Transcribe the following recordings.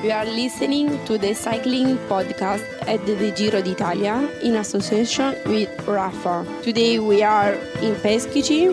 You are listening to the cycling podcast at the Giro d'Italia in association with Rafa. Today we are in Peskici.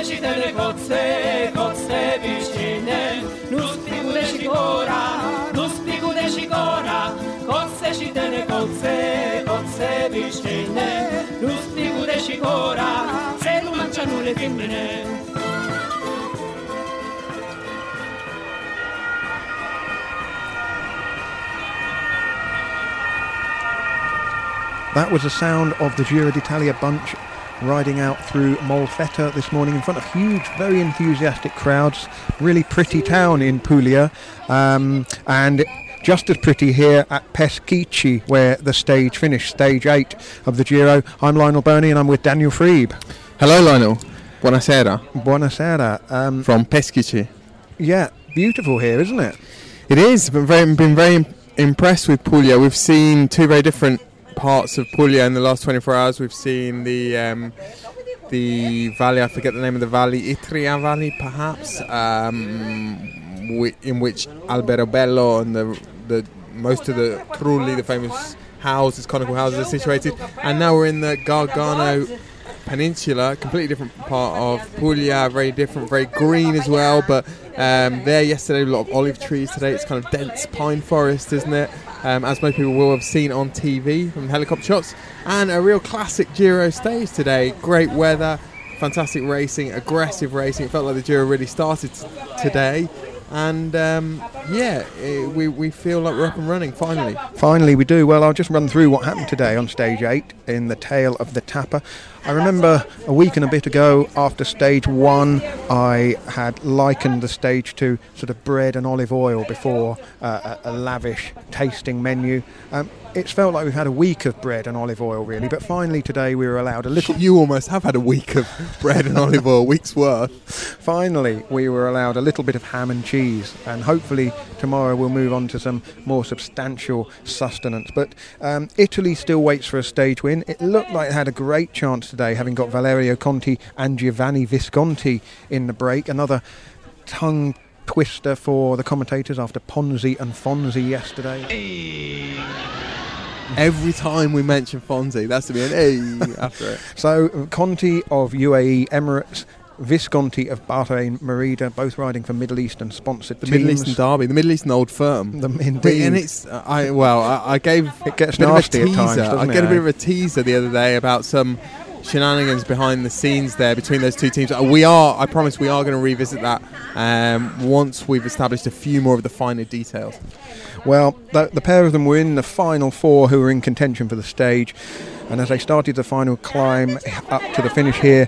That was the sound of the Giro d'Italia bunch riding out through Molfetta this morning in front of huge, very enthusiastic crowds. Really pretty town in Puglia, and just as pretty here at Peskici, where the stage finished, stage 8 of the Giro. I'm Lionel Burney and I'm with Daniel Freeb. Hello, Lionel. Buonasera. Buonasera. From Peskici. Yeah, beautiful here, isn't it? It is. Been very impressed with Puglia. We've seen two very different parts of Puglia in the last 24 hours. We've seen the valley, I forget the name of the valley, Itria Valley perhaps, in which Alberobello and the most of the Trulli, the famous houses, conical houses, are situated. And now we're in the Gargano Peninsula, completely different part of Puglia, very different, very green as well. But there yesterday, a lot of olive trees. Today it's kind of dense pine forest, isn't it? As most people will have seen on TV from helicopter shots. And a real classic Giro stage today. Great weather, fantastic racing, aggressive racing. It felt like the Giro really started today. And we feel like we're up and running, finally. Finally we do. Well, I'll just run through what happened today on stage 8 in the tail of the Tappa. I remember a week and a bit ago, after stage 1, I had likened the stage to sort of bread and olive oil before a lavish tasting menu. It's felt like we've had a week of bread and olive oil, really, but finally today we were allowed a little... You almost have had a week of bread and olive oil, a week's worth. Finally, we were allowed a little bit of ham and cheese, and hopefully tomorrow we'll move on to some more substantial sustenance. But Italy still waits for a stage win. It looked like it had a great chance today, having got Valerio Conti and Giovanni Visconti in the break. Another tongue twister for the commentators after Ponzi and Fonzi yesterday. Every time we mention Fonzie, that's to be an A after it. So Conti of UAE Emirates, Visconti of Bahrain Merida, both riding for Middle Eastern sponsored teams. Middle Eastern Derby, the Middle Eastern Old Firm. Indeed. And it's I gave it gets nasty a bit of a teaser. at times, doesn't I get a bit of a teaser the other day about some shenanigans behind the scenes there between those two teams. I promise we are going to revisit that once we've established a few more of the finer details. Well, the pair of them were in the final 4 who were in contention for the stage, and as they started the final climb up to the finish here,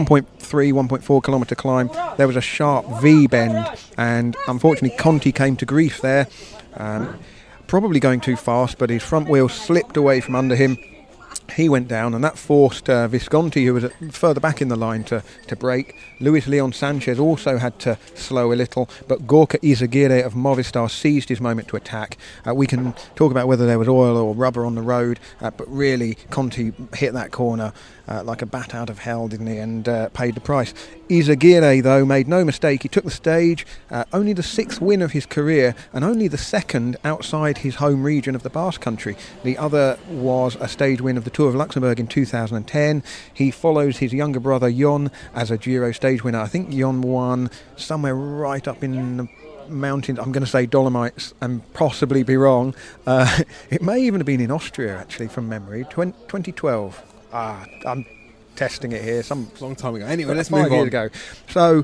1.4 kilometre climb, there was a sharp V bend, and unfortunately Conti came to grief there, probably going too fast, but his front wheel slipped away from under him. He went down, and that forced Visconti, who was further back in the line, to brake. Luis Leon Sanchez also had to slow a little, but Gorka Izagirre of Movistar seized his moment to attack. We can talk about whether there was oil or rubber on the road, but really Conti hit that corner like a bat out of hell, didn't he, and paid the price. Izagirre, though, made no mistake. He took the stage, only the 6th win of his career, and only the 2nd outside his home region of the Basque Country. The other was a stage win of the Tour of Luxembourg in 2010. He follows his younger brother Jon as a Giro stage winner. I think Jon won somewhere right up in the mountains, I'm going to say Dolomites, and possibly be wrong. It may even have been in Austria, actually, from memory, 2012. I'm testing it here. Some long time ago. Anyway, let's move on. 5 years ago. So,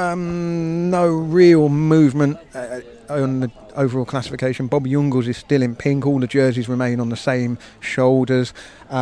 no real movement on the overall classification. Bob Jungels is still in pink. All the jerseys remain on the same shoulders.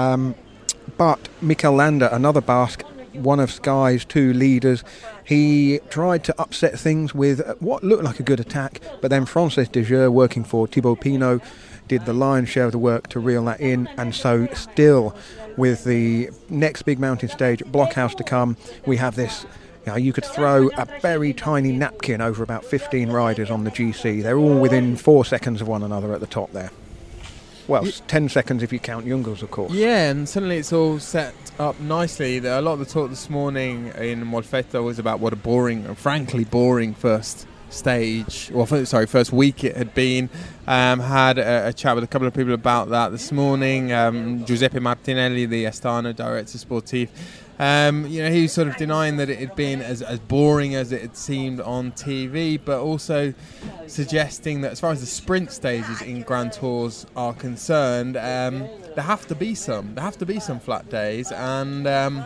But Mikel Landa, another Basque, one of Sky's 2 leaders, he tried to upset things with what looked like a good attack, but then Frances Dejeux, working for Thibaut Pinot, did the lion's share of the work to reel that in, and so still with the next big mountain stage, Blockhouse, to come, we have this. You could throw a very tiny napkin over about 15 riders on the GC. They're all within 4 seconds of one another at the top there. Well, 10 seconds if you count Jungels, of course. Yeah, and suddenly it's all set up nicely. A lot of the talk this morning in Molfetta was about what a boring, frankly boring first stage, first week it had been. Had a chat with a couple of people about that this morning. Giuseppe Martinelli, the Astana director sportif, he was sort of denying that it had been as boring as it had seemed on TV, but also suggesting that as far as the sprint stages in Grand Tours are concerned, there have to be some flat days, and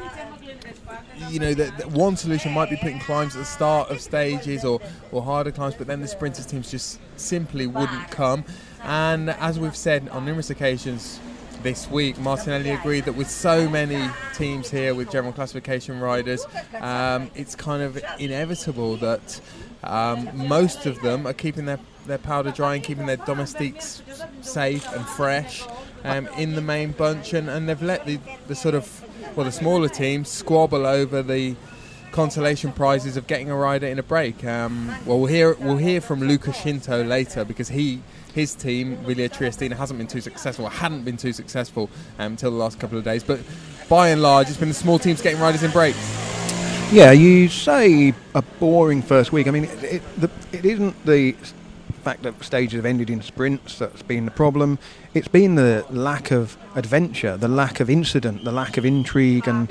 that one solution might be putting climbs at the start of stages or harder climbs, but then the sprinters teams just simply wouldn't come. And as we've said on numerous occasions this week, Martinelli agreed that with so many teams here with general classification riders, it's kind of inevitable that most of them are keeping their powder dry and keeping their domestiques safe and fresh in the main bunch, and they've let the sort of the smaller teams squabble over the consolation prizes of getting a rider in a break. We'll hear from Luca Scinto later, because his team, Villa Triestina, hadn't been too successful until the last couple of days. But by and large, it's been the small teams getting riders in breaks. Yeah, you say a boring first week. I mean, it isn't the fact that stages have ended in sprints that's been the problem. It's been the lack of adventure, the lack of incident, the lack of intrigue, and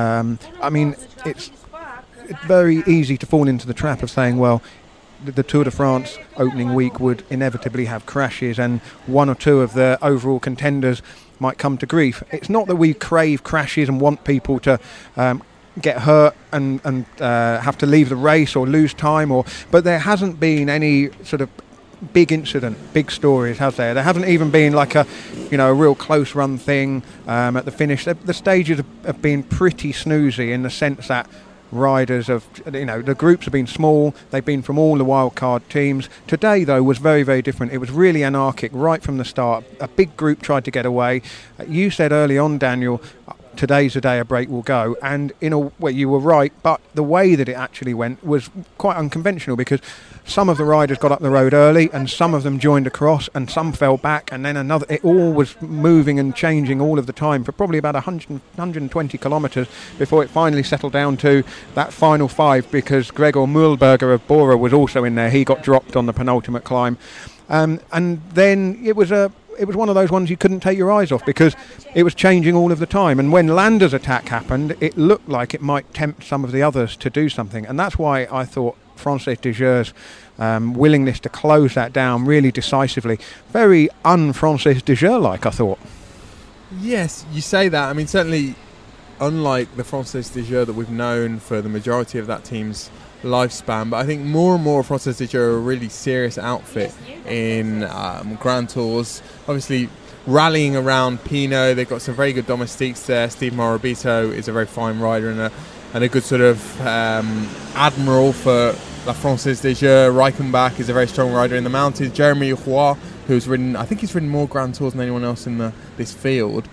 it's very easy to fall into the trap of saying, well, the Tour de France opening week would inevitably have crashes and one or two of the overall contenders might come to grief. It's not that we crave crashes and want people to get hurt and have to leave the race or lose time, but there hasn't been any sort of big incident, big stories, has there? There hasn't even been like a real close run thing at the finish. The stages have been pretty snoozy in the sense that riders the groups have been small. They've been from all the wildcard teams. Today, though, was very, very different. It was really anarchic right from the start. A big group tried to get away. You said early on, Daniel, today's the day a break will go, and in a way you were right, but the way that it actually went was quite unconventional, because some of the riders got up the road early and some of them joined across and some fell back, and then another. It all was moving and changing all of the time for probably about 120 kilometres before it finally settled down to that final 5, because Gregor Mühlberger of Bora was also in there. He got dropped on the penultimate climb, and then it was one of those ones you couldn't take your eyes off, because it was changing all of the time. And when Landa's attack happened, it looked like it might tempt some of the others to do something. And that's why I thought Frances Dejeur's willingness to close that down really decisively, very un-Frances Dejeur-like, I thought. Yes, you say that. I mean, certainly unlike the Frances Dejeur that we've known for the majority of that team's lifespan, but I think more and more Frances Dejeur are a really serious outfit in Grand Tours. Obviously rallying around Pinot, they've got some very good domestiques there. Steve Morabito is a very fine rider and a good sort of admiral for La Frances Dejeur. Reichenbach is a very strong rider in the mountains. Jeremy Roy, who's ridden more Grand Tours than anyone else in this field.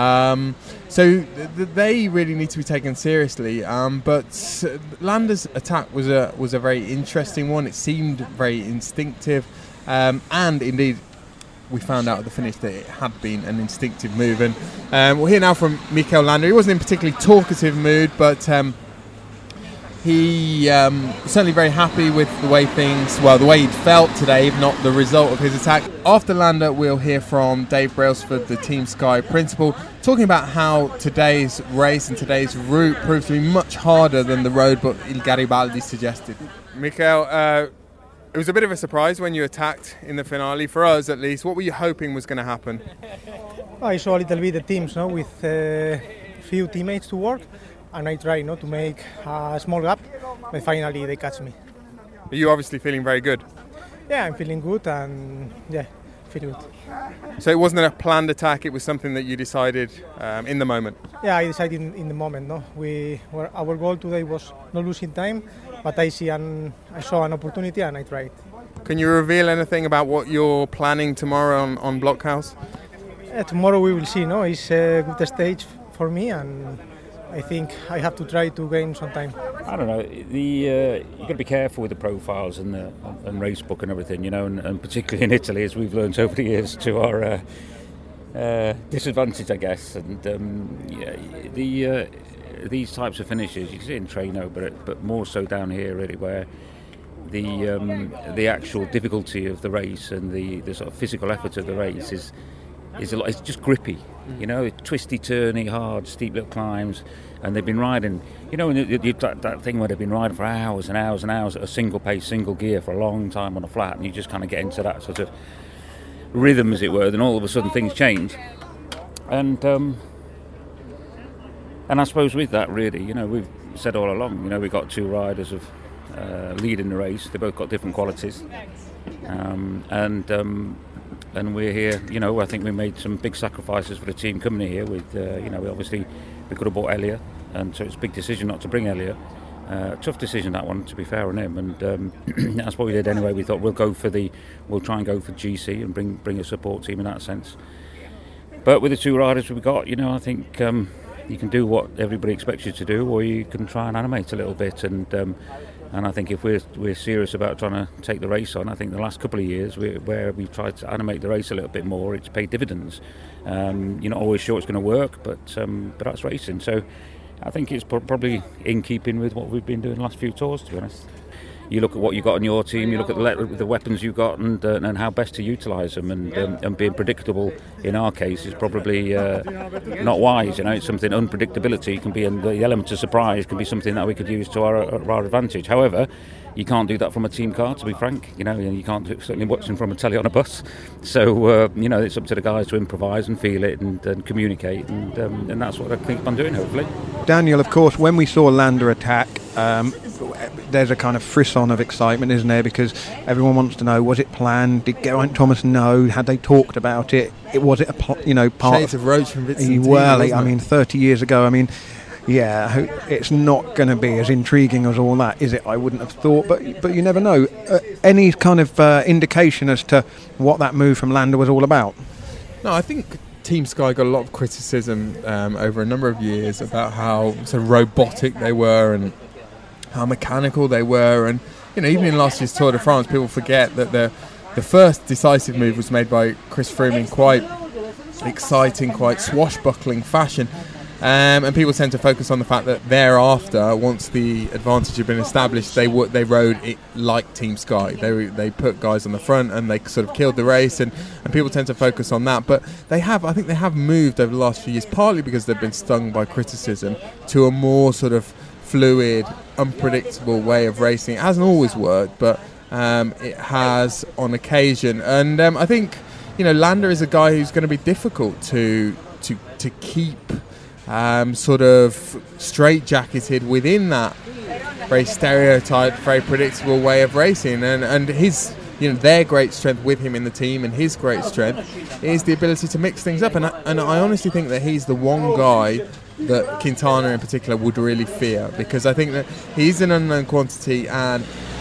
So they really need to be taken seriously. But Landa's attack was a very interesting one. It seemed very instinctive, and indeed we found out at the finish that it had been an instinctive move. And we'll hear now from Mikel Landa. He wasn't in a particularly talkative mood, but he was certainly very happy with the way he'd felt today, if not the result of his attack. After Landa, we'll hear from Dave Brailsford, the Team Sky principal, talking about how today's race and today's route proved to be much harder than the road but Il Garibaldi suggested. Mikel, it was a bit of a surprise when you attacked in the finale, for us at least. What were you hoping was going to happen? I saw a little bit the teams with a few teammates to work, and I tried to make a small gap, but finally they catch me. Are you obviously feeling very good? Yeah, I'm feeling good, and feel good. So it wasn't a planned attack, it was something that you decided in the moment? Yeah, I decided in the moment. Our goal today was not losing time, but I saw an opportunity and I tried. Can you reveal anything about what you're planning tomorrow on Blockhouse? Tomorrow we will see. It's a good stage for me, and I think I have to try to gain some time. I don't know. You've got to be careful with the profiles and race book and everything, and particularly in Italy, as we've learned over the years, to our disadvantage, I guess. And these types of finishes you can see in Treno, but more so down here, really, where the actual difficulty of the race and the sort of physical effort of the race is a lot. It's just grippy, you know, twisty, turny, hard, steep little climbs. And they've been riding, you know, that thing where they've been riding for hours and hours and hours at a single pace, single gear for a long time on a flat, and you just kind of get into that sort of rhythm, as it were. Then all of a sudden things change, and I suppose with that, really, you know, we've said all along, you know, we've got two riders of leading the race. They both got different qualities, and we're here. You know, I think we made some big sacrifices for the team coming here. With you know, we could have bought Elliot, and so it's a big decision not to bring Elliot. Tough decision, that one, to be fair on him, and that's what we did anyway. We thought we'll try and go for GC and bring a support team in that sense. But with the two riders we've got, you know, I think you can do what everybody expects you to do, or you can try and animate a little bit. And I think if we're serious about trying to take the race on, I think the last couple of years where we've tried to animate the race a little bit more, it's paid dividends. You're not always sure it's going to work, but that's racing. So I think it's probably in keeping with what we've been doing the last few tours, to be honest. You look at what you got on your team, you look at the weapons you've got, and how best to utilise them, and being predictable in our case is probably not wise. You know, it's something, unpredictability can be, and the element of surprise can be something that we could use to our advantage. However, you can't do that from a team car, to be frank. You know, you can't do certainly watching from a telly on a bus. So you know, it's up to the guys to improvise and feel it and communicate, and that's what I think I'm doing, hopefully. Daniel, of course, when we saw Landa attack, there's a kind of frisson of excitement, isn't there? Because everyone wants to know, was it planned? Did Geraint Thomas know? Had they talked about it? Was it part Shades of Roach from Vincent? Well, I mean, 30 years ago. I mean, yeah, it's not going to be as intriguing as all that, is it? I wouldn't have thought, but you never know. Any kind of indication as to what that move from Landa was all about? No, I think Team Sky got a lot of criticism over a number of years about how sort of robotic they were and how mechanical they were, and you know, even in last year's Tour de France, people forget that the first decisive move was made by Chris Froome in quite exciting, quite swashbuckling fashion. And people tend to focus on the fact that thereafter, once the advantage had been established, they rode it like Team Sky. They put guys on the front and they sort of killed the race, and people tend to focus on that. But I think they have moved over the last few years, partly because they've been stung by criticism, to a more sort of fluid, unpredictable way of racing. It hasn't always worked, but it has on occasion. And I think, you know, Landa is a guy who's going to be difficult to keep sort of straitjacketed within that very stereotyped, very predictable way of racing, and his, you know, their great strength with him in the team, and his great strength is the ability to mix things up, and I honestly think that he's the one guy that Quintana in particular would really fear, because I think that he's an unknown quantity, and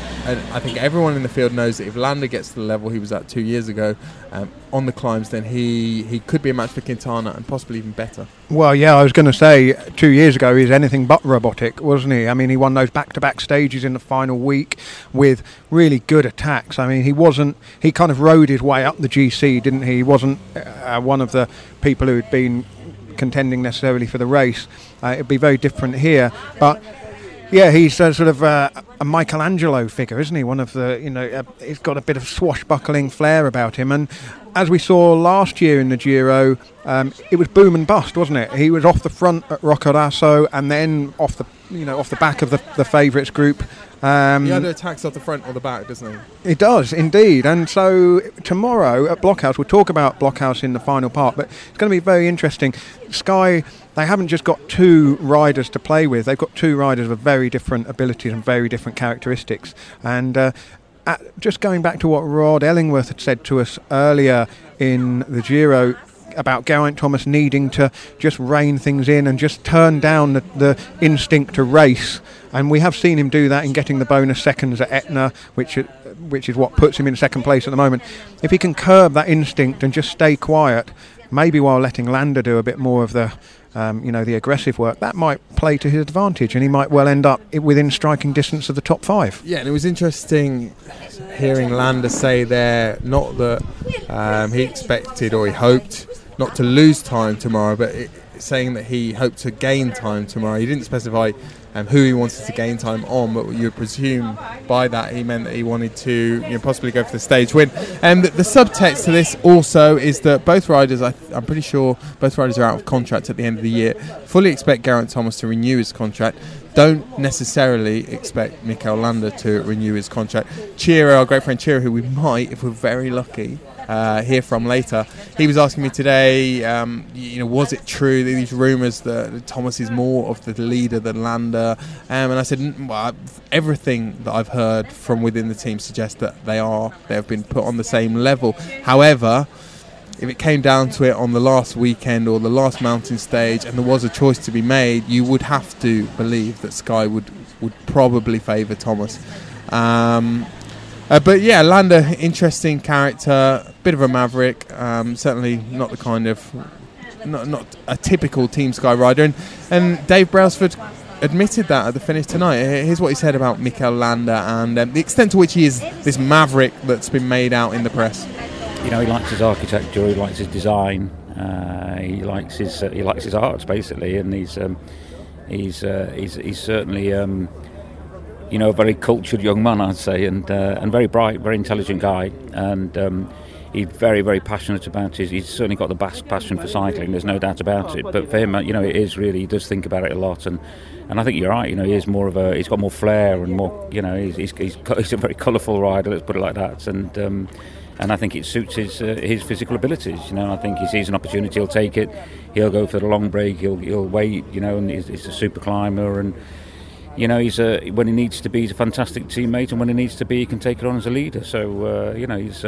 I think everyone in the field knows that if Landa gets to the level he was at 2 years ago on the climbs, then he could be a match for Quintana, and possibly even better. Well, yeah, I was going to say 2 years ago he's anything but robotic, wasn't he? I mean, he won those back-to-back stages in the final week with really good attacks. I mean, he kind of rode his way up the GC, didn't he? He wasn't one of the people who had been contending necessarily for the race. It'd be very different here, but yeah, he's sort of a Michelangelo figure, isn't he? One of the, you know, he's got a bit of swashbuckling flair about him, and as we saw last year in the Giro, it was boom and bust, wasn't it? He was off the front at Roccaraso, and then off the back of the favourites group. He either attacks off the front or the back, doesn't he? It does, indeed. And so tomorrow at Blockhouse, we'll talk about Blockhouse in the final part, but it's going to be very interesting. Sky, they haven't just got two riders to play with, they've got two riders with very different abilities and very different characteristics. And just going back to what Rod Ellingworth had said to us earlier in the Giro about Geraint Thomas needing to just rein things in and just turn down the instinct to race. And we have seen him do that in getting the bonus seconds at Etna, which is what puts him in second place at the moment. If he can curb that instinct and just stay quiet, maybe while letting Landa do a bit more of the the aggressive work, that might play to his advantage, and he might well end up within striking distance of the top five. Yeah, and it was interesting hearing Landa say there, not that he expected or he hoped not to lose time tomorrow, but saying that he hoped to gain time tomorrow. He didn't specify who he wanted to gain time on, but you would presume by that he meant that he wanted to possibly go for the stage win. And the subtext to this also is that both riders, I'm pretty sure both riders are out of contract at the end of the year. Fully expect Geraint Thomas to renew his contract. Don't necessarily expect Mikel Landa to renew his contract. Chira, our great friend Chira, who we might, if we're very lucky, hear from later, he was asking me today, was it true that these rumours that Thomas is more of the leader than Landa? And I said, everything that I've heard from within the team suggests that they have been put on the same level. However, if it came down to it on the last weekend or the last mountain stage and there was a choice to be made, you would have to believe that Sky would probably favour Thomas. But yeah, Landa, interesting character, bit of a maverick, certainly not the kind of, not a typical Team Sky rider. And Dave Brailsford admitted that at the finish tonight. Here's what he said about Mikel Landa and the extent to which he is this maverick that's been made out in the press. He likes his architecture, he likes his design, he likes his arts basically, and he's certainly a very cultured young man, I'd say, and very bright, very intelligent guy, and he's very, very passionate about his. He's certainly got the passion for cycling. There's no doubt about it. But for him, it is really, he does think about it a lot, and I think you're right. He is more of he's got more flair and more. He's a very colourful rider. Let's put it like that, and I think it suits his physical abilities. I think he sees an opportunity, he'll take it. He'll go for the long break. He'll wait. And he's a super climber, and he's when he needs to be, he's a fantastic teammate, and when he needs to be, he can take it on as a leader. So he's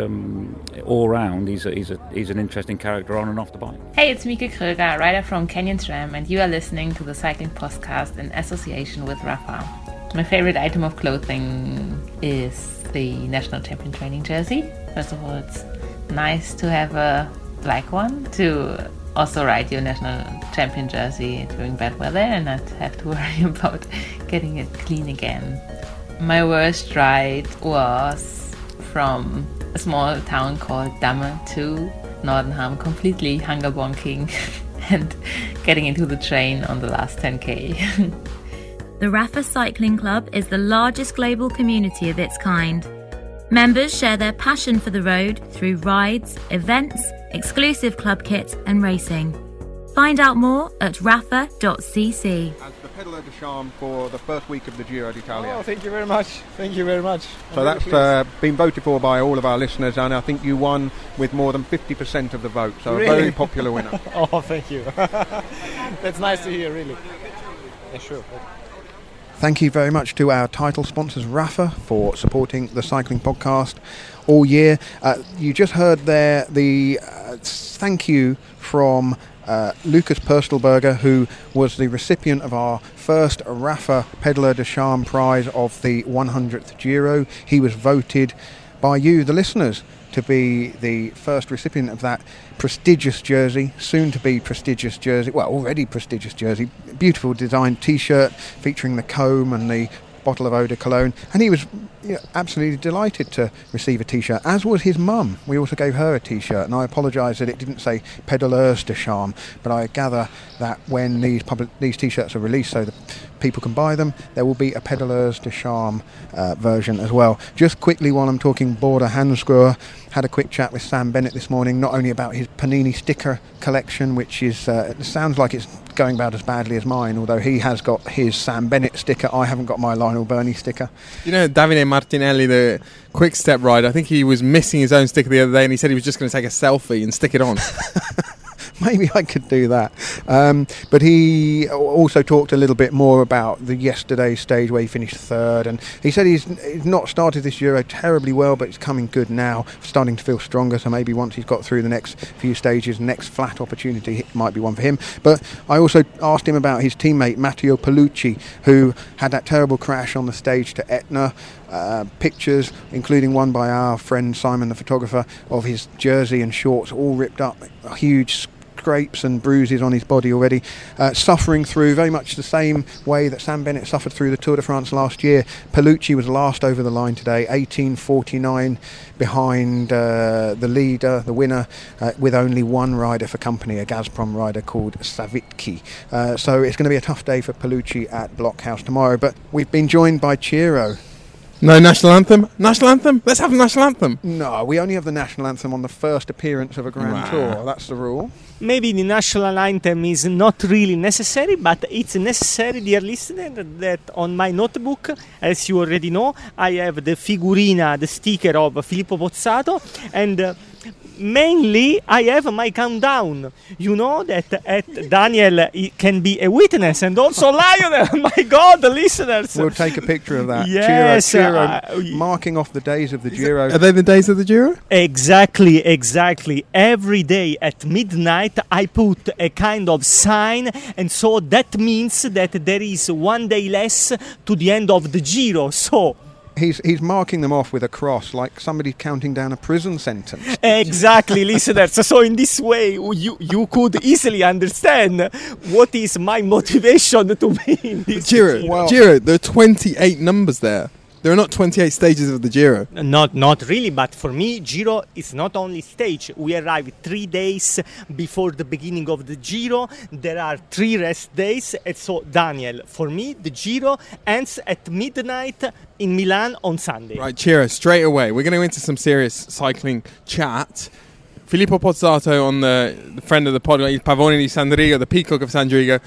all round. He's an interesting character on and off the bike. Hey, it's Mieke Kröger, rider from Canyon SRAM, and you are listening to the Cycling Podcast in association with Rapha. My favorite item of clothing is the national champion training jersey. First of all, it's nice to have a black one to also ride your national champion jersey during bad weather and not have to worry about getting it clean again. My worst ride was from a small town called Damme to Nordenham, completely hunger bonking and getting into the train on the last 10k. The Rapha Cycling Club is the largest global community of its kind. Members share their passion for the road through rides, events, exclusive club kits and racing. Find out more at rapha.cc. As the Pedaleur de Charme for the first week of the Giro d'Italia. Oh, thank you very much. Thank you very much. So that's been voted for by all of our listeners, and I think you won with more than 50% of the vote. So really? A very popular winner. Oh, thank you. That's nice to hear, really. Yeah, sure. Thank you very much to our title sponsors, Rapha, for supporting the Cycling Podcast all year. You just heard there the thank you from Lucas Perstelberger, who was the recipient of our first Rapha Pedaleur de Charme prize of the 100th Giro. He was voted by you, the listeners, to be the first recipient of that prestigious jersey, soon to be prestigious jersey, well, already prestigious jersey, beautiful designed t-shirt featuring the comb and the bottle of eau de cologne, and he was absolutely delighted to receive a t-shirt, as was his mum. We also gave her a t-shirt, and I apologise that it didn't say Pedaleurs de Charme, but I gather that when these t-shirts are released so that people can buy them, there will be a Pedaleurs de Charme version as well. Just quickly, while I'm talking Border Hansgrohe, had a quick chat with Sam Bennett this morning, not only about his Panini sticker collection, which is it sounds like it's going about as badly as mine, although he has got his Sam Bennett sticker. I haven't got my Lionel Burney sticker. Davide Martinelli, the Quick Step rider, I think he was missing his own sticker the other day, and he said he was just going to take a selfie and stick it on. Maybe I could do that. But he also talked a little bit more about the yesterday's stage where he finished third, and he said he's not started this Euro terribly well, but it's coming good now, starting to feel stronger, so maybe once he's got through the next few stages, next flat opportunity might be one for him. But I also asked him about his teammate Matteo Palucci, who had that terrible crash on the stage to Etna, pictures, including one by our friend Simon the photographer, of his jersey and shorts all ripped up, huge scrapes and bruises on his body already, suffering through very much the same way that Sam Bennett suffered through the Tour de France last year. Paolucci was last over the line today, 18:49 behind the leader, the winner, with only one rider for company, a Gazprom rider called Savitki. So it's going to be a tough day for Paolucci at Blockhouse tomorrow, but we've been joined by Ciro. No national anthem? National anthem? Let's have a national anthem. No, we only have the national anthem on the first appearance of a Grand Tour. That's the rule. Maybe the national anthem is not really necessary, but it's necessary, dear listener, that on my notebook, as you already know, I have the figurina, the sticker of Filippo Pozzato, and mainly I have my countdown. You know that Daniel can be a witness, and also Lionel. My God, the listeners. We'll take a picture of that. Yes, Ciro marking off the days of the Giro. Are they the days of the Giro? Exactly. Every day at midnight I put a kind of sign, and so that means that there is one day less to the end of the Giro. So He's marking them off with a cross, like somebody counting down a prison sentence. Exactly, listeners. So in this way, you could easily understand what is my motivation to be in this Giro. Giro, there are 28 numbers there. There are not 28 stages of the Giro. Not really, but for me, Giro is not only stage. We arrive 3 days before the beginning of the Giro. There are 3 rest days. And so, Daniel, for me, the Giro ends at midnight in Milan on Sunday. Right, Ciro, straight away. We're going to go into some serious cycling chat. Filippo Pozzato, on the friend of the pod, Il Pavone di San Rigo, the Peacock of San Rigo.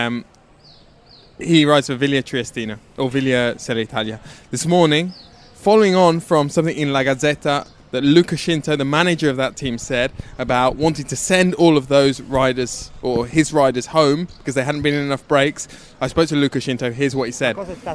He rides for Villa Triestina, or Villa Serie Italia. This morning, following on from something in La Gazzetta that Luca Scinto, the manager of that team, said about wanting to send all of those riders, or his riders, home because they hadn't been in enough breaks. I spoke to Luca Scinto. Here's what he said.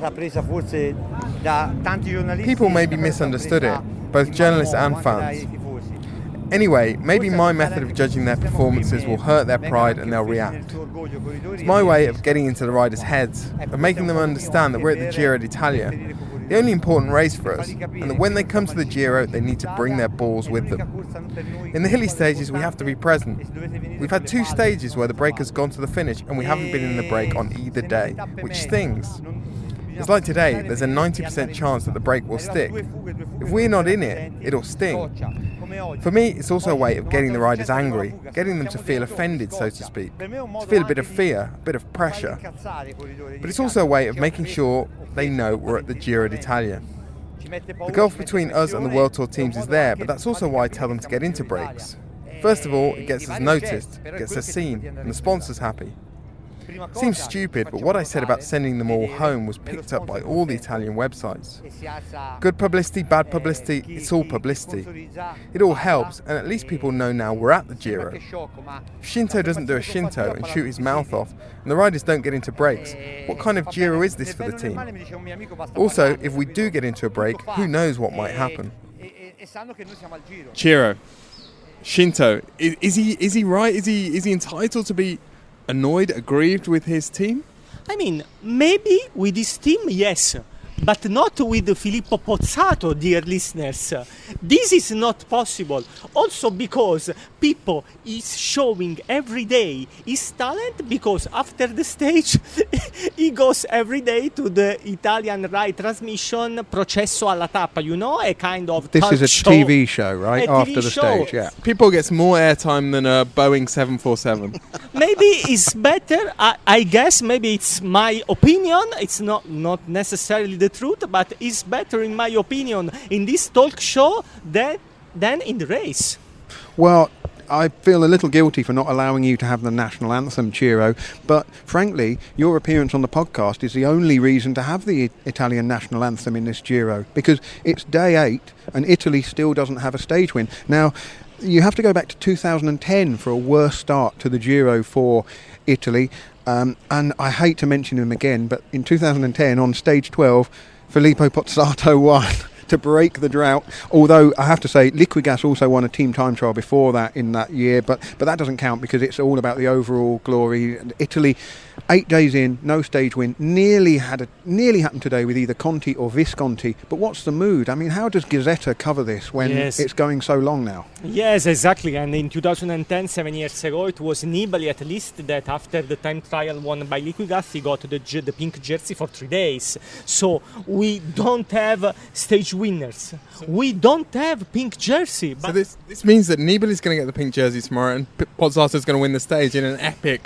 People maybe misunderstood it, both journalists and fans. Anyway, maybe my method of judging their performances will hurt their pride and they'll react. It's my way of getting into the riders' heads, of making them understand that we're at the Giro d'Italia, the only important race for us, and that when they come to the Giro, they need to bring their balls with them. In the hilly stages, we have to be present. We've had 2 stages where the break has gone to the finish and we haven't been in the break on either day, which stings. It's like today, there's a 90% chance that the break will stick. If we're not in it, it'll sting. For me, it's also a way of getting the riders angry, getting them to feel offended, so to speak, to feel a bit of fear, a bit of pressure. But it's also a way of making sure they know we're at the Giro d'Italia. The gulf between us and the World Tour teams is there, but that's also why I tell them to get into breaks. First of all, it gets us noticed, it gets us seen, and the sponsors happy. Seems stupid, but what I said about sending them all home was picked up by all the Italian websites. Good publicity, bad publicity, it's all publicity. It all helps, and at least people know now we're at the Giro. If Scinto doesn't do a Scinto and shoot his mouth off, and the riders don't get into breaks, what kind of Giro is this for the team? Also, if we do get into a break, who knows what might happen? Ciro, Scinto, is he right? Is he entitled to be annoyed, aggrieved with his team? I mean, maybe with his team, yes, but not with Filippo Pozzato, dear listeners. This is not possible. Also because Pippo is showing every day his talent, because after the stage he goes every day to the Italian Rai transmission Processo alla Tappa, you know, a kind of This is a show. TV show, right? After TV the show. stage, yeah. Pippo gets more airtime than a Boeing 747. Maybe it's better, I guess, maybe it's my opinion, it's not necessarily the truth, but it's better, in my opinion, in this talk show than in the race. Well, I feel a little guilty for not allowing you to have the national anthem, Ciro, but frankly, your appearance on the podcast is the only reason to have the Italian national anthem in this Giro, because it's day 8 and Italy still doesn't have a stage win. Now, you have to go back to 2010 for a worse start to the Giro for Italy, and I hate to mention him again, but in 2010 on stage 12, Filippo Pozzato won to break the drought, although I have to say Liquigas also won a team time trial before that in that year, but that doesn't count because it's all about the overall glory. Italy 8 days in, no stage win. Nearly happened today with either Conti or Visconti. But what's the mood? I mean, how does Gazzetta cover this when it's going so long now? Yes, exactly. And in 2010, 7 years ago, it was Nibali at least that after the time trial won by Liquigas, he got the pink jersey for 3 days. So we don't have stage winners. We don't have pink jersey. So this means that Nibali's going to get the pink jersey tomorrow and Pozzato's going to win the stage in an epic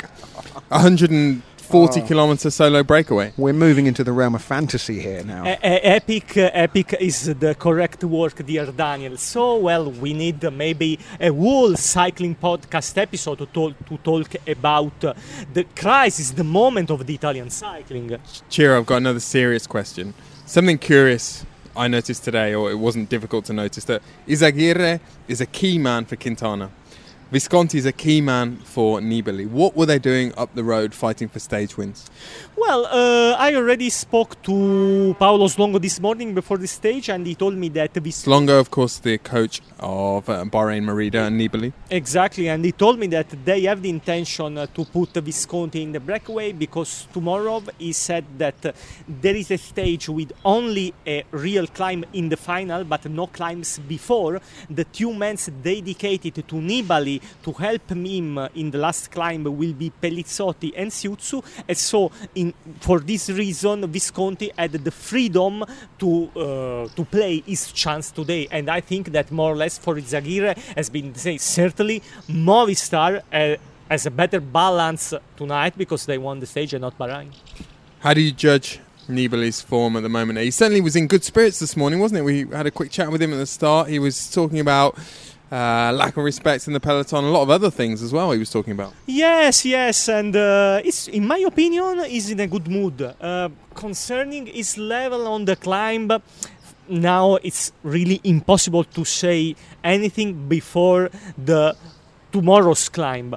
140-kilometre solo breakaway. We're moving into the realm of fantasy here now. Epic is the correct word, dear Daniel. So, well, we need maybe a whole cycling podcast episode to talk about the crisis, the moment of the Italian cycling. Ciro, I've got another serious question. Something curious I noticed today, or it wasn't difficult to notice, that Izagirre is a key man for Quintana. Visconti is a key man for Nibali. What were they doing up the road fighting for stage wins? Well, I already spoke to Paolo Slongo this morning before the stage, and he told me that Slongo, of course, the coach of Bahrain Merida and Nibali. Exactly, and he told me that they have the intention to put Visconti in the breakaway because tomorrow he said that there is a stage with only a real climb in the final, but no climbs before. The 2 men dedicated to Nibali to help him in the last climb will be Pellizzotti and Siuzzu, and so for this reason Visconti had the freedom to play his chance today, and I think that more or less for Izagirre has been certainly Movistar has a better balance tonight because they won the stage and not Bahrain. How do you judge Nibali's form at the moment? He certainly was in good spirits this morning, wasn't it? We had a quick chat with him at the start. He was talking about lack of respect in the peloton, a lot of other things as well he was talking about. Yes, and it's, in my opinion, he's in a good mood. Concerning his level on the climb, now it's really impossible to say anything before the tomorrow's climb.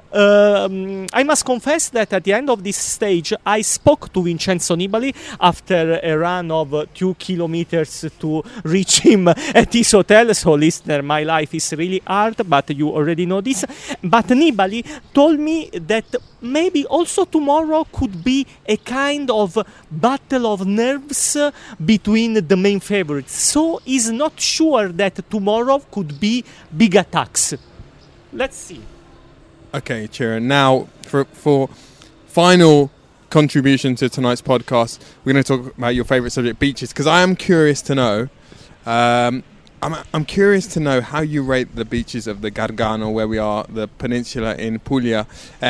I must confess that at the end of this stage I spoke to Vincenzo Nibali after a run of 2 kilometers to reach him at his hotel. So listener, my life is really hard, but you already know this. But Nibali told me that maybe also tomorrow could be a kind of battle of nerves between the main favorites. So he's not sure that tomorrow could be big attacks. Let's see. Okay, Ciro. Now, for final contribution to tonight's podcast, we're going to talk about your favourite subject, beaches, because I am curious to know. I'm curious to know how you rate the beaches of the Gargano, where we are, the peninsula in Puglia,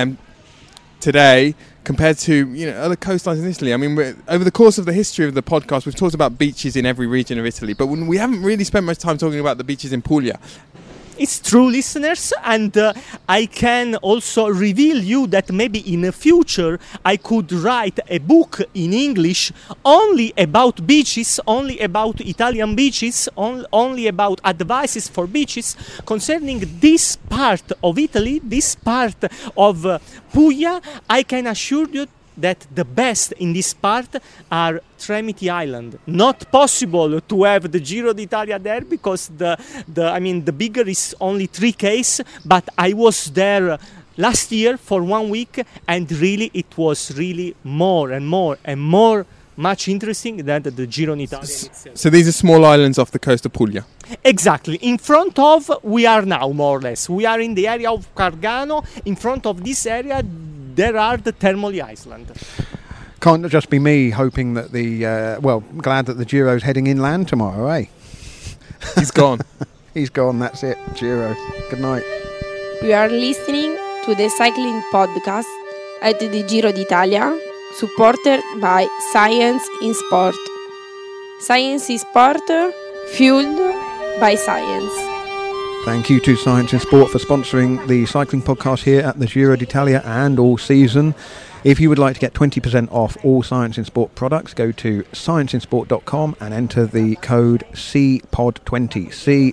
today compared to other coastlines in Italy. I mean, over the course of the history of the podcast, we've talked about beaches in every region of Italy, but we haven't really spent much time talking about the beaches in Puglia. It's true, listeners, and I can also reveal you that maybe in the future I could write a book in English only about beaches, only about Italian beaches, only about advices for beaches concerning this part of Italy, this part of Puglia. I can assure you that the best in this part are Tremiti Island. Not possible to have the Giro d'Italia there because the bigger is only 3 Ks, but I was there last year for 1 week and really it was really more and more much interesting than the Giro d'Italia itself. So these are small islands off the coast of Puglia? Exactly. In front of we are now, more or less. We are in the area of Gargano. In front of this area there are the Termoli Island. Can't just be me hoping that glad that the Giro's heading inland tomorrow, eh? He's gone. He's gone, that's it. Giro. Good night. We are listening to the cycling podcast at the Giro d'Italia, supported by Science in Sport. Science in Sport, fueled by science. Thank you to Science in Sport for sponsoring the cycling podcast here at the Giro d'Italia and all season. If you would like to get 20% off all Science in Sport products, go to scienceinsport.com and enter the code CPOD20,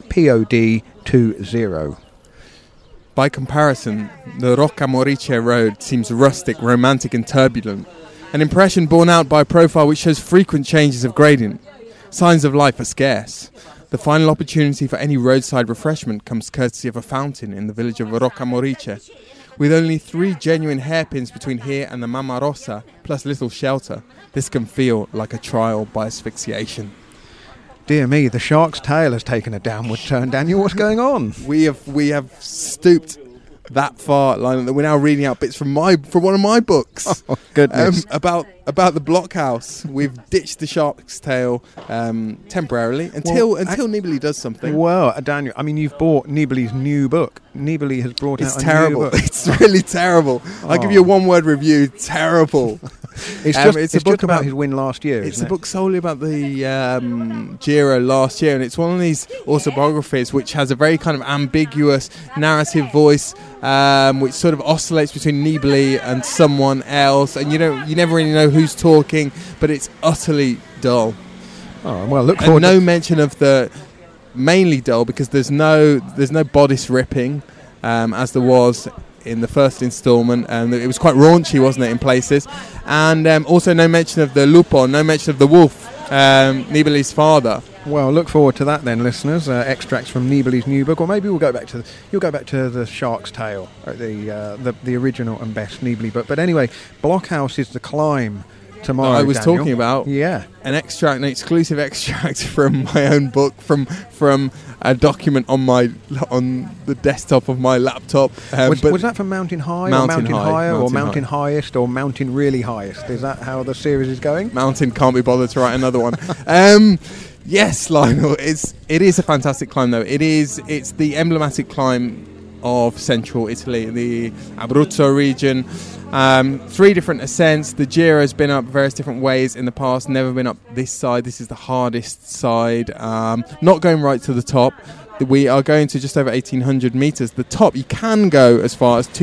CPOD20. By comparison, the Rocca Morice road seems rustic, romantic and turbulent, an impression borne out by a profile which shows frequent changes of gradient. Signs of life are scarce. The final opportunity for any roadside refreshment comes courtesy of a fountain in the village of Rocca Morice, With only 3 genuine hairpins between here and the Mama Rosa, plus little shelter, this can feel like a trial by asphyxiation. Dear me, the shark's tail has taken a downward turn. Daniel, what's going on? We have stooped that far, Lionel, that we're now reading out bits from one of my books. Oh, goodness. About the blockhouse. We've ditched the shark's tail temporarily until Nibali does something. Well, Daniel, I mean, you've bought Nibali's new book. Nibali has brought out a new book. It's really terrible. I'll give you a one-word review. Terrible. It's a book about his win last year. It's a book solely about the Giro last year, and it's one of these autobiographies which has a very kind of ambiguous narrative voice, which sort of oscillates between Nibali and someone else, and you never really know who's talking, but it's utterly dull. Oh well, look forward. And no mention of the mainly dull because there's no bodice ripping, as there was in the first instalment, and it was quite raunchy, wasn't it, in places, and also no mention of the lupo, no mention of the wolf, Nibali's father. Well, look forward to that then, listeners. Extracts from Nibali's new book, or maybe you'll go back to the Shark's Tale, the original and best Nibali book. But anyway, Blockhouse is the climb tomorrow. I was Daniel. talking about an exclusive extract from my own book, from a document on the desktop of my laptop. Was that from Mountain High, Mountain or Mountain High, Higher, or Mountain Mountain High. Highest, or Mountain Really Highest? Is that how the series is going? Mountain can't be bothered to write another one. Yes, Lionel, it is a fantastic climb though. It's the emblematic climb of central Italy, the Abruzzo region. 3 different ascents. The Giro has been up various different ways in the past, never been up this side. This is the hardest side. Not going right to the top. We are going to just over 1,800 metres. The top, you can go as far as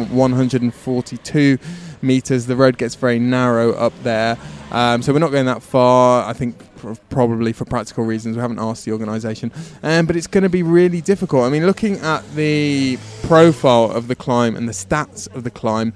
2,142 metres. The road gets very narrow up there. So we're not going that far, I think, probably for practical reasons. We haven't asked the organisation. But it's going to be really difficult. I mean, looking at the profile of the climb and the stats of the climb,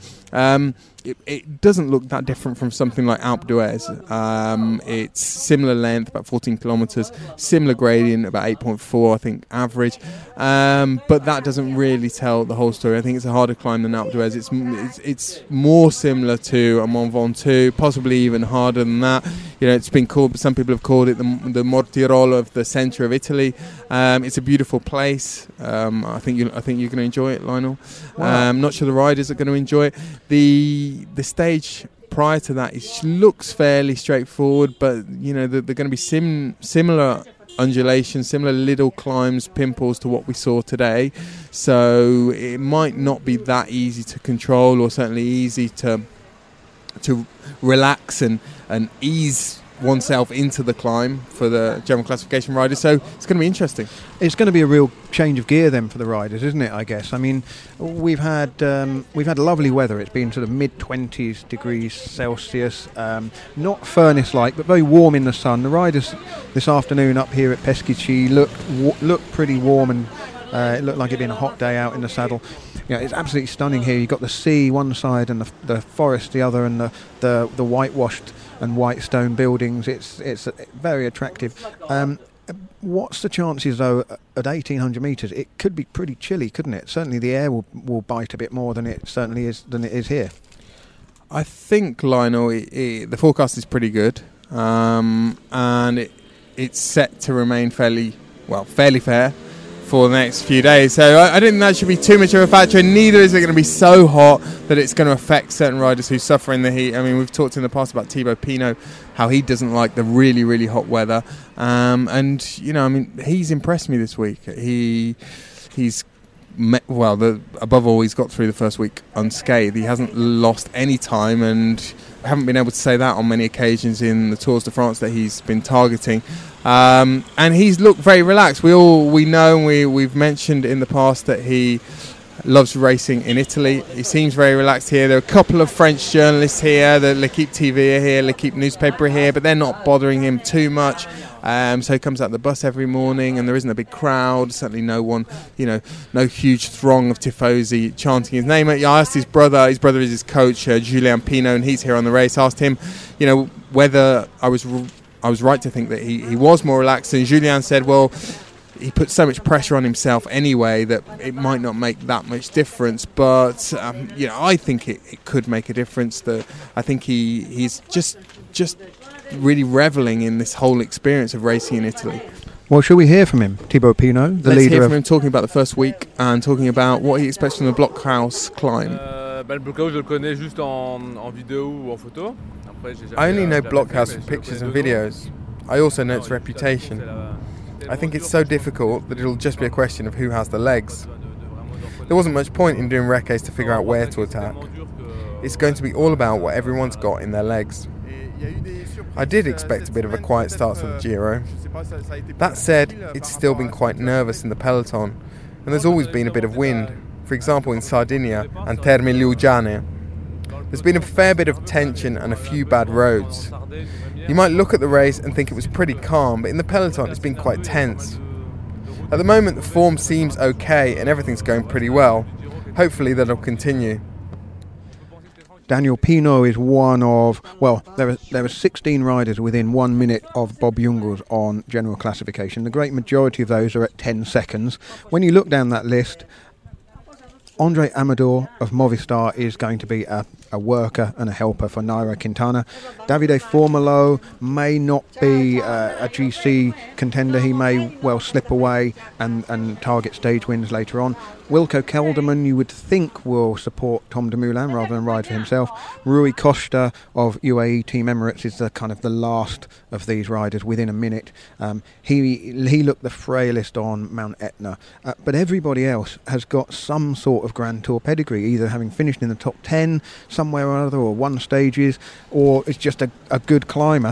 it doesn't look that different from something like Alpe d'Huez. It's similar length, about 14 kilometres, similar gradient, about 8.4, I think, average. But that doesn't really tell the whole story. I think it's a harder climb than Alpe d'Huez. It's more similar to a Mont Ventoux, possibly even harder than that. It's been called, some people have called it the Mortirolo of the centre of Italy. It's a beautiful place. I think you're going to enjoy it, Lionel. Wow. I'm not sure the riders are going to enjoy it. The stage prior to that looks fairly straightforward, but they're going to be similar undulations, similar little climbs, pimples to what we saw today. So it might not be that easy to control, or certainly easy to relax and ease oneself into the climb for the general classification riders. So it's going to be interesting. It's going to be a real change of gear then for the riders, isn't it, I guess? I mean, we've had lovely weather. It's been sort of mid-20s degrees Celsius, not furnace-like, but very warm in the sun. The riders this afternoon up here at Peschici looked pretty warm, and it looked like it'd been a hot day out in the saddle. It's absolutely stunning here. You've got the sea one side and the forest the other, and the whitewashed and white stone buildings. It's very attractive. What's the chances, though, at 1,800 metres? It could be pretty chilly, couldn't it? Certainly the air will bite a bit more than it is here. I think, Lionel, the forecast is pretty good, and it's set to remain fairly fair for the next few days. So I don't think that should be too much of a factor, and neither is it going to be so hot that it's going to affect certain riders who suffer in the heat. I mean, we've talked in the past about Thibaut Pinot, how he doesn't like the really, really hot weather. And, he's impressed me this week. Above all, he's got through the first week unscathed. He hasn't lost any time, and I haven't been able to say that on many occasions in the Tours de France that he's been targeting. And he's looked very relaxed. We know, and we've mentioned in the past that he loves racing in Italy. He seems very relaxed here. There are a couple of French journalists here. The L'Equipe TV are here, L'Equipe newspaper are here, but they're not bothering him too much. So he comes out the bus every morning, and there isn't a big crowd. Certainly no one, no huge throng of tifosi chanting his name. I asked his brother is his coach, Julien Pinot, and he's here on the race. Asked him, whether I was right to think that he was more relaxed, and Julien said, well, he puts so much pressure on himself anyway that it might not make that much difference. But I think it could make a difference. I think he's just really reveling in this whole experience of racing in Italy. Well, shall we hear from him, Thibaut Pinot, the Let's leader hear from him talking about the first week and talking about what he expects from the Blockhouse climb. Le Blockhouse, je le connais juste en vidéo ou en photo. I only know Blockhouse from pictures and videos. I also know its reputation. I think it's so difficult that it'll just be a question of who has the legs. There wasn't much point in doing recces to figure out where to attack. It's going to be all about what everyone's got in their legs. I did expect a bit of a quiet start to the Giro. That said, it's still been quite nervous in the peloton, and there's always been a bit of wind, for example in Sardinia and Terme Leugiane. There's been a fair bit of tension and a few bad roads. You might look at the race and think it was pretty calm, but in the peloton it's been quite tense. At the moment the form seems okay and everything's going pretty well. Hopefully that'll continue. Daniel Pinot is one of, well, there are 16 riders within 1 minute of Bob Jungels on general classification. The great majority of those are at 10 seconds. When you look down that list, Andre Amador of Movistar is going to be a worker and a helper for Nairo Quintana. Davide Formolo may not be a GC contender. He may well slip away and target stage wins later on. Wilco Kelderman, you would think, will support Tom Dumoulin rather than ride for himself. Rui Costa of UAE Team Emirates is the kind of the last of these riders within a minute. He looked the frailest on Mount Etna, but everybody else has got some sort of Grand Tour pedigree, either having finished in the top 10 somewhere or other, or won stages, or it's just a good climber.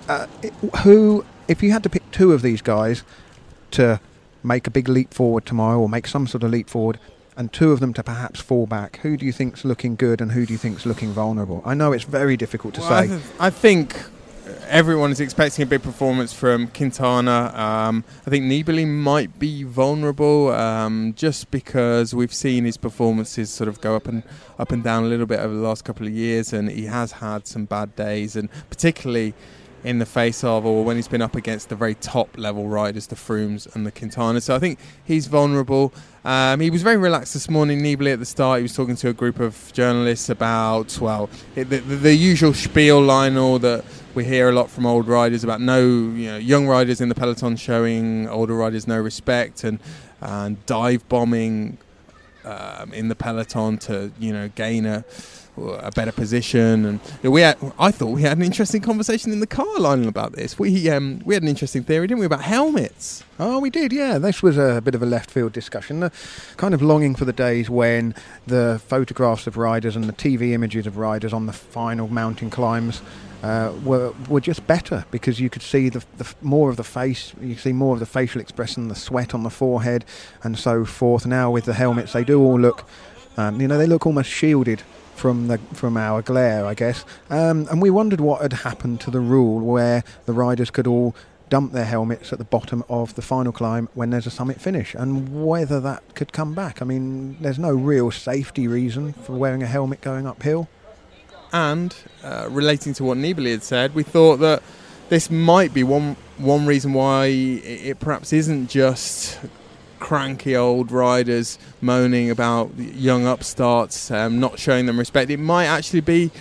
If you had to pick two of these guys to make a big leap forward tomorrow, or make some sort of leap forward, and two of them to perhaps fall back, who do you think's looking good and who do you think's looking vulnerable? I know it's very difficult to say. I think everyone is expecting a big performance from Quintana. I think Nibali might be vulnerable, just because we've seen his performances sort of go up and down a little bit over the last couple of years, and he has had some bad days, and particularly in the face of, or when he's been up against the very top level riders, the Froomes and the Quintana. So I think he's vulnerable. He was very relaxed this morning, Nibali, at the start. He was talking to a group of journalists about, the usual spiel, Lionel, that we hear a lot from old riders about young riders in the peloton showing older riders no respect, and dive bombing in the peloton to gain a better position. And I thought we had an interesting conversation in the car, Lionel, about this. We had an interesting theory, didn't we, about helmets? Oh, we did, yeah. This was a bit of a left field discussion. Kind of longing for the days when the photographs of riders and the TV images of riders on the final mountain climbs were just better, because you could see the more of the face, you see more of the facial expression, the sweat on the forehead and so forth. Now with the helmets, they do all look, they look almost shielded from our glare, I guess. And we wondered what had happened to the rule where the riders could all dump their helmets at the bottom of the final climb when there's a summit finish, and whether that could come back. I mean, there's no real safety reason for wearing a helmet going uphill. And relating to what Nibali had said, we thought that this might be one reason why it perhaps isn't just cranky old riders moaning about young upstarts not showing them respect. It might actually be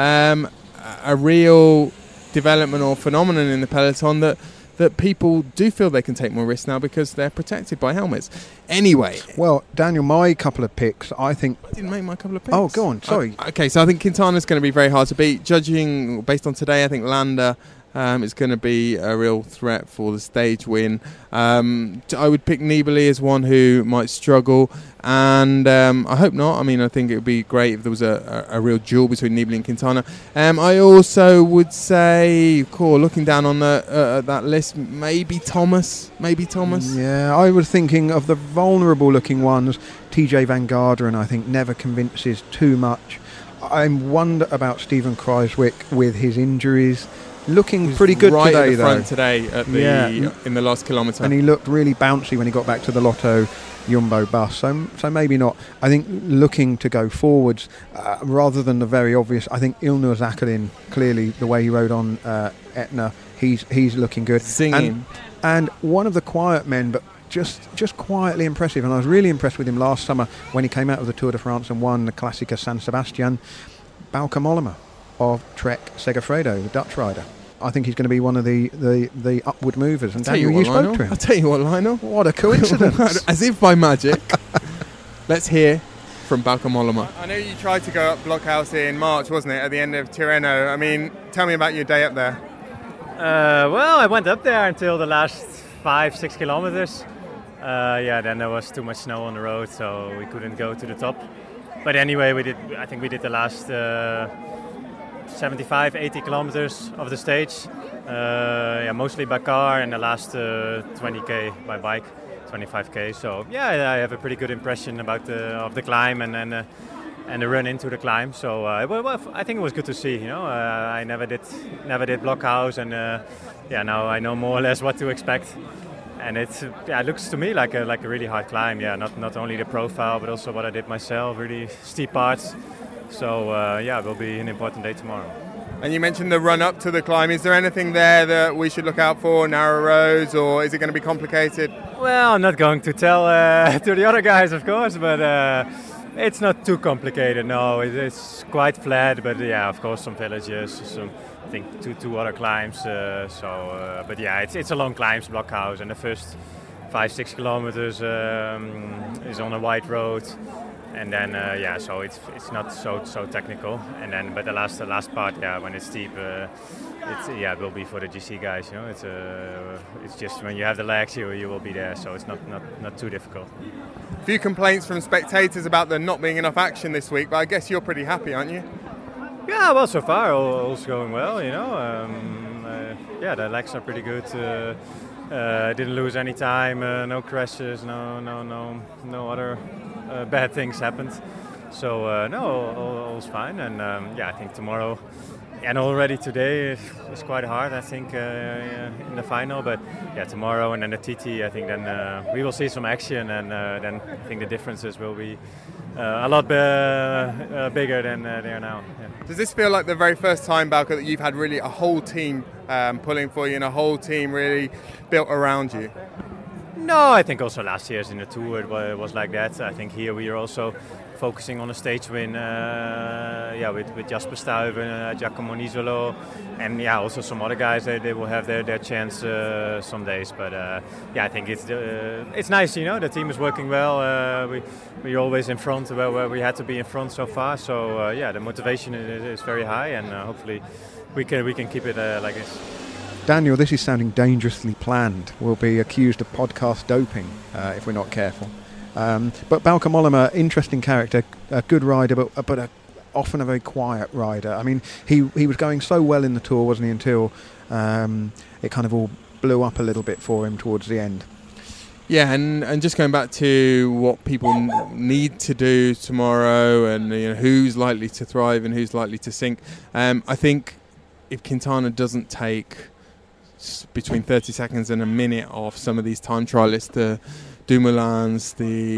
a real development or phenomenon in the peloton that people do feel they can take more risks now because they're protected by helmets. Anyway. Well, Daniel, my couple of picks, I think... I didn't make my couple of picks. Oh, go on, sorry. Okay, so I think Quintana's going to be very hard to beat. Judging based on today, I think Landa is going to be a real threat for the stage win. I would pick Nibali as one who might struggle, and I hope not. I mean, I think it would be great if there was a real duel between Nibali and Quintana. I also would say, looking down on that list, maybe Thomas. Yeah, I was thinking of the vulnerable-looking ones. TJ Van Garderen, I think, never convinces too much. I wonder about Stephen Kruijswijk with his injuries. Looking pretty good right today, at the front today in the last kilometre. And he looked really bouncy when he got back to the Lotto Jumbo bus. So maybe not. I think looking to go forwards rather than the very obvious. I think Ilnur Zakarin, clearly the way he rode on Etna, he's looking good. Singing. And one of the quiet men, but just quietly impressive. And I was really impressed with him last summer when he came out of the Tour de France and won the Classica San Sebastian. Bauke Mollema of Trek Segafredo, the Dutch rider. I think he's going to be one of the upward movers. And Daniel, you spoke to him. I'll tell you what, Lionel. What a coincidence. As if by magic. Let's hear from Bauke Mollema. I know you tried to go up Blockhouse in March, wasn't it, at the end of Tirreno? I mean, tell me about your day up there. Well, I went up there until the last 5-6 kilometers. Then there was too much snow on the road, so we couldn't go to the top. But anyway, I think we did the last 75-80 kilometers of the stage. Mostly by car, and the last 20k by bike. 25k. So I have a pretty good impression about the climb and the run into the climb. So I think it was good to see. I never did Blockhouse, and now I know more or less what to expect. And it looks to me like a really hard climb. Not only the profile, but also what I did myself. Really steep parts. So it will be an important day tomorrow. And you mentioned the run up to the climb. Is there anything there that we should look out for? Narrow roads, or is it going to be complicated? Well, I'm not going to tell to the other guys, of course, but it's not too complicated. No, it's quite flat, but of course, some villages, I think two other climbs. It's a long climb, Blockhouse, and the first 5-6 kilometers is on a wide road. And then so it's not so technical, and then but the last part when it's steep, it will be for the GC guys. It's just when you have the legs, you will be there, so it's not too difficult. A few complaints from spectators about there not being enough action this week, but I guess you're pretty happy, aren't you? Yeah, well, so far all's going well. The legs are pretty good. Didn't lose any time, no crashes, no other bad things happened. So all's fine, and I think tomorrow and already today is quite hard, I think, in the final, but tomorrow and then the TT, I think then we will see some action, and then I think the differences will be a lot bigger than they are now. Does this feel like the very first time, Bauke, that you've had really a whole team pulling for you and a whole team really built around you? No, I think also last year's in the Tour it was like that. I think here we are also focusing on a stage win with Jasper Stuyven, Giacomo Nisolo, and also some other guys. They will have their chance some days. But I think it's nice. The team is working well. We're always in front where we had to be in front so far. So the motivation is very high, and hopefully we can keep it like this. Daniel, this is sounding dangerously planned. We'll be accused of podcast doping if we're not careful. But Bauke Mollema, interesting character, a good rider, but often a very quiet rider. I mean, he was going so well in the Tour, wasn't he, until it kind of all blew up a little bit for him towards the end. Yeah, and just going back to what people need to do tomorrow, and who's likely to thrive and who's likely to sink. I think if Quintana doesn't take between 30 seconds and a minute off some of these time trialists, the Dumoulins,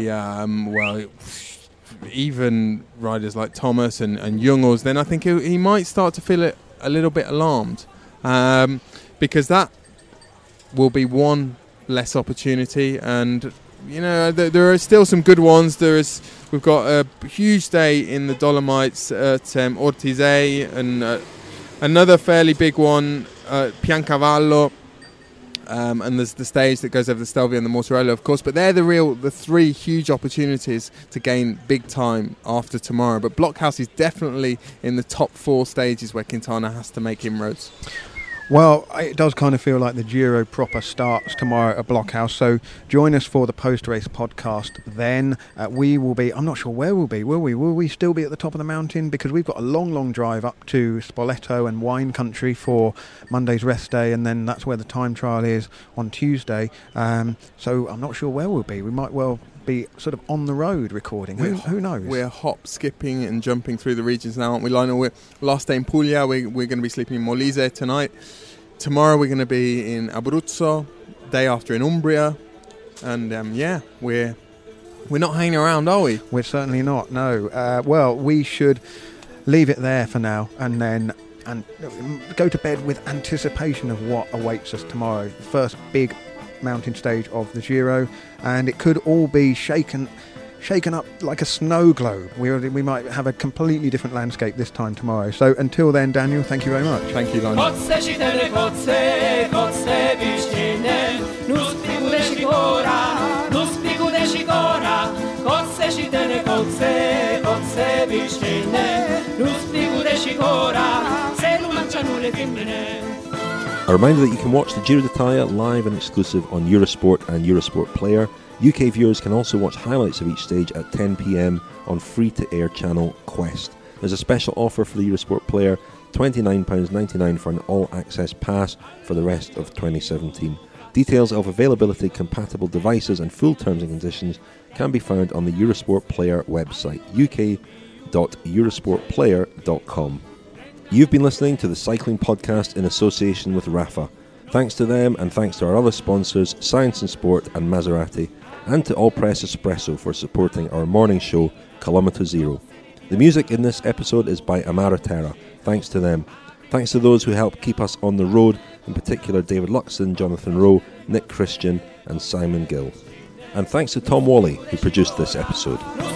even riders like Thomas and Jungels, then I think he might start to feel it a little bit alarmed, because that will be one less opportunity, and there are still some good ones. We've got a huge day in the Dolomites at Ortisei, and another fairly big one, Piancavallo, and there's the stage that goes over the Stelvio and the Mortarello, of course. But they're the three huge opportunities to gain big time after tomorrow. But Blockhouse is definitely in the top 4 stages where Quintana has to make inroads. Well, it does kind of feel like the Giro proper starts tomorrow at Blockhouse, so join us for the post-race podcast then. We will be, I'm not sure where we'll be, will we? Will we still be at the top of the mountain? Because we've got a long drive up to Spoleto and wine country for Monday's rest day, and then that's where the time trial is on Tuesday. So I'm not sure where we'll be. We might well be sort of on the road recording. Who knows? We're hop, skipping and jumping through the regions now, aren't we, Lionel? We're last day in Puglia. We're going to be sleeping in Molise tonight. Tomorrow we're going to be in Abruzzo, day after in Umbria, and we're not hanging around, are we? We're certainly not, no. Well, we should leave it there for now, and then go to bed with anticipation of what awaits us tomorrow. First big mountain stage of the Giro, and it could all be shaken up like a snow globe. We might have a completely different landscape this time tomorrow. So until then, Daniel, thank you very much. Thank you, Lionel. A reminder that you can watch the Giro d'Italia live and exclusive on Eurosport and Eurosport Player. UK viewers can also watch highlights of each stage at 10 p.m. on free-to-air channel Quest. There's a special offer for the Eurosport Player, £29.99 for an all-access pass for the rest of 2017. Details of availability, compatible devices and full terms and conditions can be found on the Eurosport Player website, uk.eurosportplayer.com. You've been listening to the Cycling Podcast in association with Rapha. Thanks to them and thanks to our other sponsors, Science and Sport and Maserati, and to All Press Espresso for supporting our morning show, Kilometre Zero. The music in this episode is by Amara Terra. Thanks to them. Thanks to those who help keep us on the road, in particular David Luxon, Jonathan Rowe, Nick Christian and Simon Gill. And thanks to Tom Wally, who produced this episode.